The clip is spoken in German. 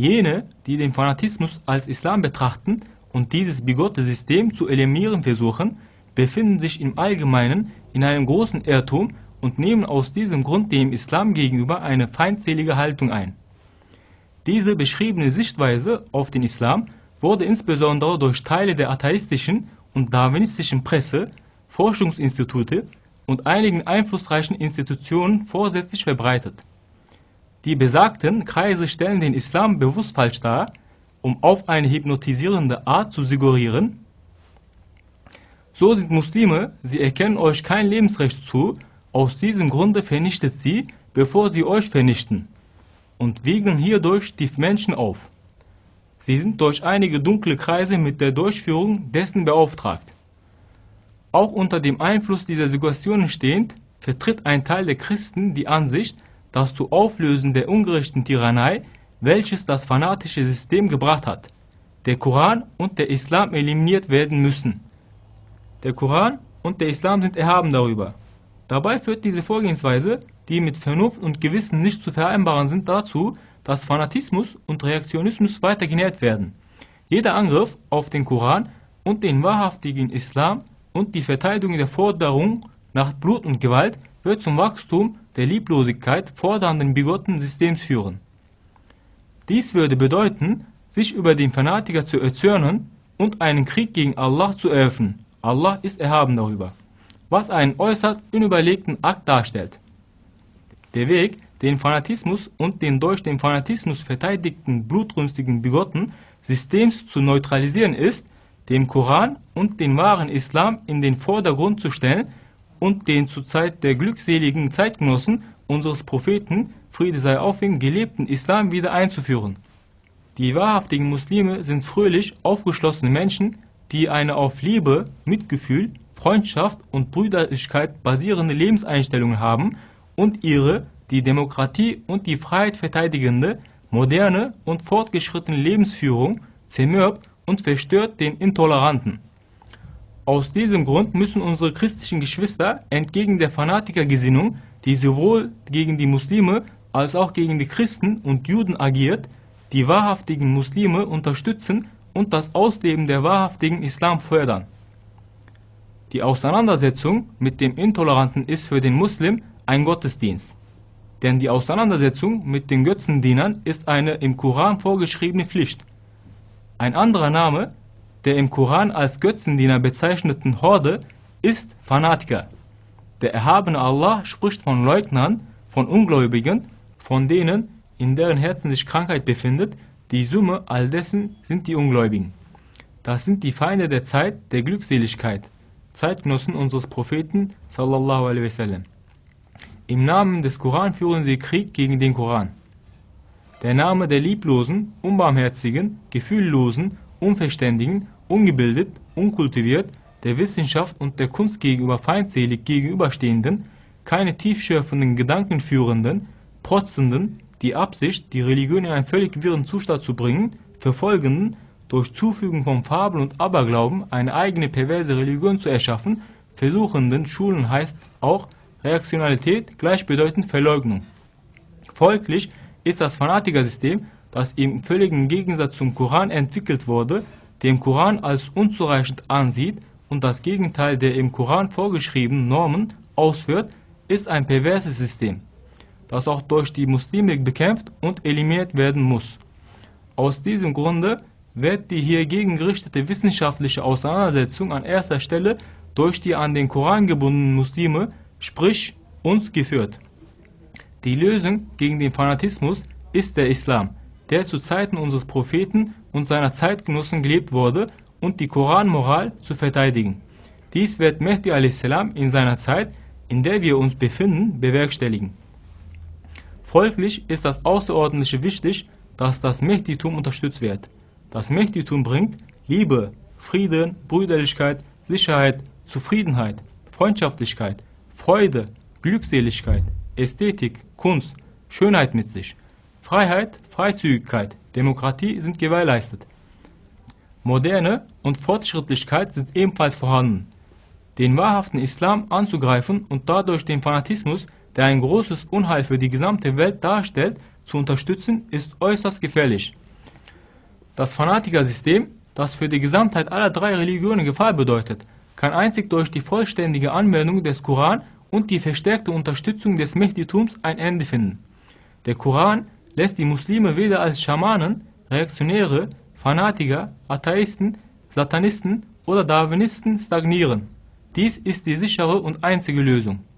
Jene, die den Fanatismus als Islam betrachten und dieses bigotte System zu eliminieren versuchen, befinden sich im Allgemeinen in einem großen Irrtum und nehmen aus diesem Grund dem Islam gegenüber eine feindselige Haltung ein. Diese beschriebene Sichtweise auf den Islam wurde insbesondere durch Teile der atheistischen und darwinistischen Presse, Forschungsinstitute und einigen einflussreichen Institutionen vorsätzlich verbreitet. Die besagten Kreise stellen den Islam bewusst falsch dar, um auf eine hypnotisierende Art zu suggerieren: So sind Muslime, sie erkennen euch kein Lebensrecht zu, aus diesem Grunde vernichtet sie, bevor sie euch vernichten, und wiegen hierdurch die Menschen auf. Sie sind durch einige dunkle Kreise mit der Durchführung dessen beauftragt. Auch unter dem Einfluss dieser Suggestionen stehend, vertritt ein Teil der Christen die Ansicht, dass zu Auflösen der ungerechten Tyrannei, welches das fanatische System gebracht hat, der Koran und der Islam eliminiert werden müssen. Der Koran und der Islam sind erhaben darüber. Dabei führt diese Vorgehensweise, die mit Vernunft und Gewissen nicht zu vereinbaren sind, dazu, dass Fanatismus und Reaktionismus weiter genährt werden. Jeder Angriff auf den Koran und den wahrhaftigen Islam und die Verteidigung der Forderung nach Blut und Gewalt wird zum Wachstum der Lieblosigkeit fordernden bigotten Systems führen. Dies würde bedeuten, sich über den Fanatiker zu erzürnen und einen Krieg gegen Allah zu eröffnen. Allah ist erhaben darüber, was einen äußerst unüberlegten Akt darstellt. Der Weg, den Fanatismus und den durch den Fanatismus verteidigten blutrünstigen bigotten Systems zu neutralisieren ist, dem Koran und den wahren Islam in den Vordergrund zu stellen und den zur Zeit der glückseligen Zeitgenossen unseres Propheten, Friede sei auf ihm, gelebten Islam wieder einzuführen. Die wahrhaftigen Muslime sind fröhlich aufgeschlossene Menschen, die eine auf Liebe, Mitgefühl, Freundschaft und Brüderlichkeit basierende Lebenseinstellung haben und ihre, die Demokratie und die Freiheit verteidigende, moderne und fortgeschrittene Lebensführung zermürbt und verstört den Intoleranten. Aus diesem Grund müssen unsere christlichen Geschwister entgegen der Fanatikergesinnung, die sowohl gegen die Muslime als auch gegen die Christen und Juden agiert, die wahrhaftigen Muslime unterstützen und das Ausleben der wahrhaftigen Islam fördern. Die Auseinandersetzung mit dem Intoleranten ist für den Muslim ein Gottesdienst. Denn die Auseinandersetzung mit den Götzendienern ist eine im Koran vorgeschriebene Pflicht. Ein anderer Name der im Koran als Götzendiener bezeichneten Horde ist Fanatiker. Der erhabene Allah spricht von Leugnern, von Ungläubigen, von denen, in deren Herzen sich Krankheit befindet. Die Summe all dessen sind die Ungläubigen. Das sind die Feinde der Zeit der Glückseligkeit, Zeitgenossen unseres Propheten sallallahu alaihi wasallam. Im Namen des Koran führen sie Krieg gegen den Koran. Der Name der lieblosen, unbarmherzigen, gefühllosen, unverständigen, ungebildet, unkultiviert, der Wissenschaft und der Kunst gegenüber feindselig gegenüberstehenden, keine tiefschürfenden Gedanken führenden, protzenden, die Absicht, die Religion in einen völlig wirren Zustand zu bringen, verfolgenden, durch Zufügen von Fabeln und Aberglauben eine eigene perverse Religion zu erschaffen, versuchenden Schulen heißt auch Reaktionalität gleichbedeutend Verleugnung. Folglich ist das Fanatikersystem, das im völligen Gegensatz zum Koran entwickelt wurde, den Koran als unzureichend ansieht und das Gegenteil der im Koran vorgeschriebenen Normen ausführt, ist ein perverses System, das auch durch die Muslime bekämpft und eliminiert werden muss. Aus diesem Grunde wird die hiergegen gerichtete wissenschaftliche Auseinandersetzung an erster Stelle durch die an den Koran gebundenen Muslime, sprich uns, geführt. Die Lösung gegen den Fanatismus ist der Islam, der zu Zeiten unseres Propheten und seiner Zeitgenossen gelebt wurde, und die Koranmoral zu verteidigen. Dies wird Mehdi a.s. in seiner Zeit, in der wir uns befinden, bewerkstelligen. Folglich ist das außerordentlich wichtig, dass das Mehditum unterstützt wird. Das Mehditum bringt Liebe, Frieden, Brüderlichkeit, Sicherheit, Zufriedenheit, Freundschaftlichkeit, Freude, Glückseligkeit, Ästhetik, Kunst, Schönheit mit sich. Freiheit, Freizügigkeit, Demokratie sind gewährleistet. Moderne und Fortschrittlichkeit sind ebenfalls vorhanden. Den wahrhaften Islam anzugreifen und dadurch den Fanatismus, der ein großes Unheil für die gesamte Welt darstellt, zu unterstützen, ist äußerst gefährlich. Das Fanatikersystem, das für die Gesamtheit aller drei Religionen Gefahr bedeutet, kann einzig durch die vollständige Anwendung des Koran und die verstärkte Unterstützung des Mehditums ein Ende finden. Der Koran lässt die Muslime weder als Schamanen, Reaktionäre, Fanatiker, Atheisten, Satanisten oder Darwinisten stagnieren. Dies ist die sichere und einzige Lösung.